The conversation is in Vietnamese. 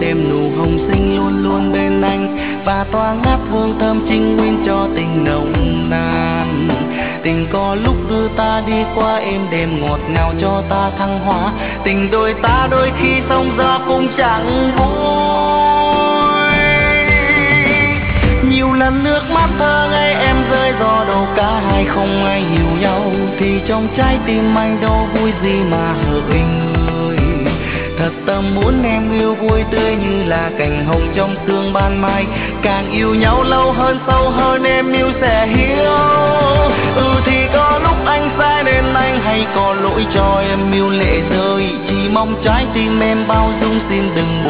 đêm nụ hồng xinh luôn luôn bên anh, và tỏa ngát hương thơm trinh nguyên cho tình nồng nàn. Tình có lúc đưa ta đi qua êm đềm ngọt ngào cho ta thăng hoa, tình đôi ta đôi khi sóng gió cũng chẳng vui. Nhiều lần nước mắt thơ ngây em rơi do đâu cả hai không ai hiểu nhau, thì trong trái tim anh đâu vui gì mà hỡi người. Thật tâm muốn em yêu vui tươi như là cành hồng trong sương ban mai, càng yêu nhau lâu hơn sâu hơn em yêu sẽ hiểu. Thì có lúc anh sai nên anh hay có lỗi cho em yêu lệ rơi, chỉ mong trái tim em bao dung xin đừng buồn.